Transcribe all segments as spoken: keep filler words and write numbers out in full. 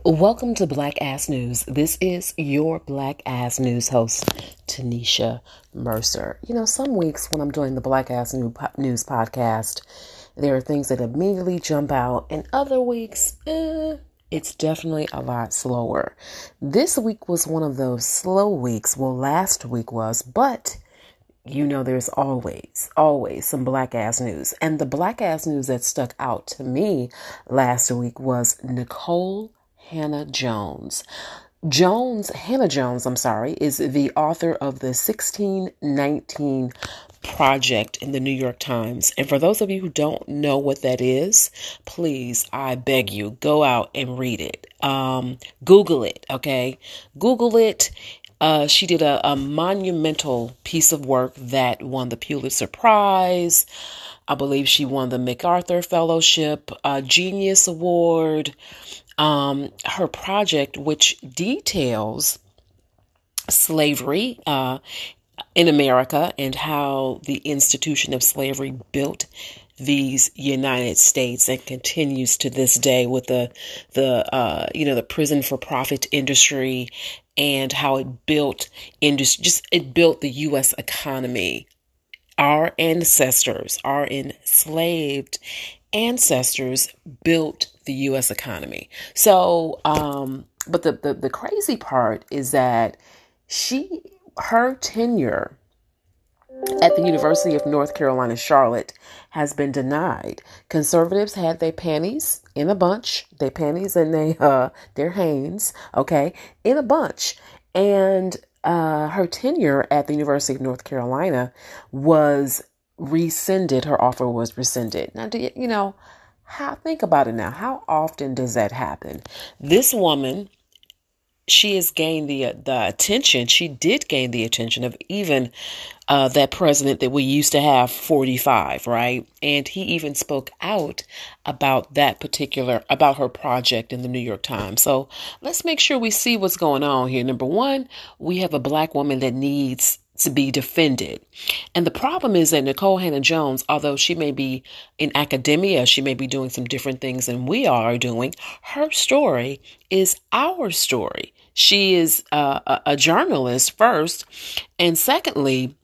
Welcome to Black Ass News. This is your Black Ass News host, Tanisha Mercer. You know, some weeks when I'm doing the Black Ass News podcast, there are things that immediately jump out, and other weeks, eh, it's definitely a lot slower. This week was one of those slow weeks. Well, last week was, but you know, there's always, always some black ass news. And the black ass news that stuck out to me last week was Nikole Hannah Jones. Jones, Hannah Jones, I'm sorry, is the author of the sixteen nineteen Project in the New York Times. And for those of you who don't know what that is, please, I beg you, go out and read it. Um, Google it, okay? Google it. Uh, she did a, a monumental piece of work that won the Pulitzer Prize. I believe she won the MacArthur Fellowship, uh, Genius Award. Um, her project, which details slavery uh, in America and how the institution of slavery built these United States and continues to this day with the the uh, you know the prison for profit industry and how it built industry, just it built the U S economy. Our ancestors, our enslaved ancestors built the U S economy. So, um, but the, the, the crazy part is that she, her tenure at the University of North Carolina, Charlotte, has been denied. Conservatives had their panties in a bunch, their panties and they, uh, their Hanes, okay, in a bunch. And uh, her tenure at the University of North Carolina was rescinded. Her offer was rescinded. Now, do you, you know, how, think about it now. How often does that happen? This woman, she has gained the the attention. She did gain the attention of even uh, that president that we used to have, forty-five, right? And he even spoke out about that particular, about her project in the New York Times. So let's make sure we see what's going on here. Number one, we have a black woman that needs to be defended. And the problem is that Nikole Hannah Jones, although she may be in academia, she may be doing some different things than we are doing, her story is our story. She is uh, a, a journalist first. And secondly,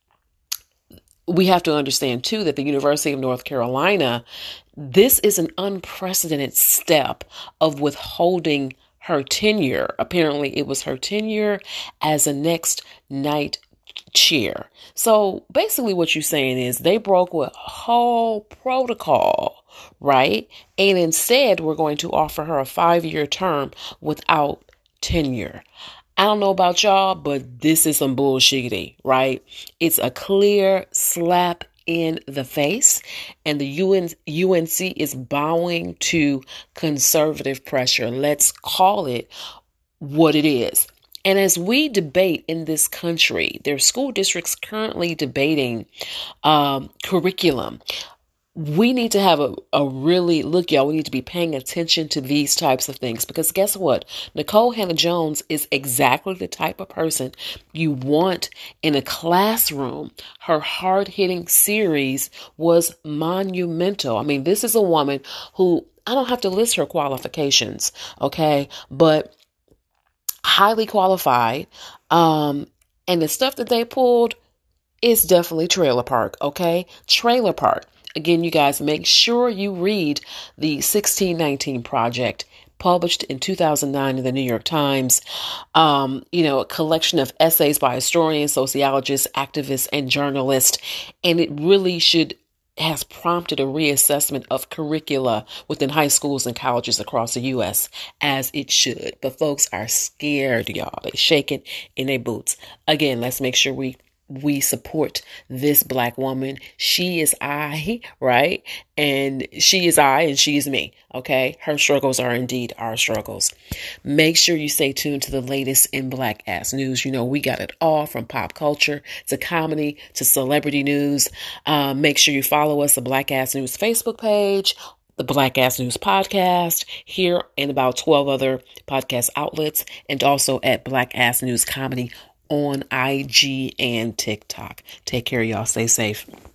we have to understand, too, that the University of North Carolina, this is an unprecedented step of withholding her tenure. Apparently, it was her tenure as a next night chair. So basically what you're saying is they broke with whole protocol, right? And instead, we're going to offer her a five-year term without tenure. I don't know about y'all, but this is some bullshitty, right? It's a clear slap in the face, and the U N, U N C is bowing to conservative pressure. Let's call it what it is. And as we debate in this country, there are school districts currently debating um, curriculum. We need to have a, a really, look, y'all, we need to be paying attention to these types of things, because guess what? Nikole Hannah Jones is exactly the type of person you want in a classroom. Her hard-hitting series was monumental. I mean, this is a woman who, I don't have to list her qualifications, okay, but highly qualified. Um, and the stuff that they pulled is definitely trailer park. Okay. Trailer park. Again, you guys, make sure you read the sixteen nineteen Project, published in two thousand nine in the New York Times. Um, you know, a collection of essays by historians, sociologists, activists, and journalists. And it really should has prompted a reassessment of curricula within high schools and colleges across the U S, as it should. But folks are scared, y'all. They're shaking in their boots. Again, let's make sure we we support this black woman. She is I, right? And she is I and she is me. Okay. Her struggles are indeed our struggles. Make sure you stay tuned to the latest in Black Ass News. You know, we got it all from pop culture to comedy to celebrity news. Uh, make sure you follow us, the Black Ass News Facebook page, the Black Ass News podcast, here and about twelve other podcast outlets, and also at Black Ass News Comedy on I G and TikTok. Take care, y'all. Stay safe.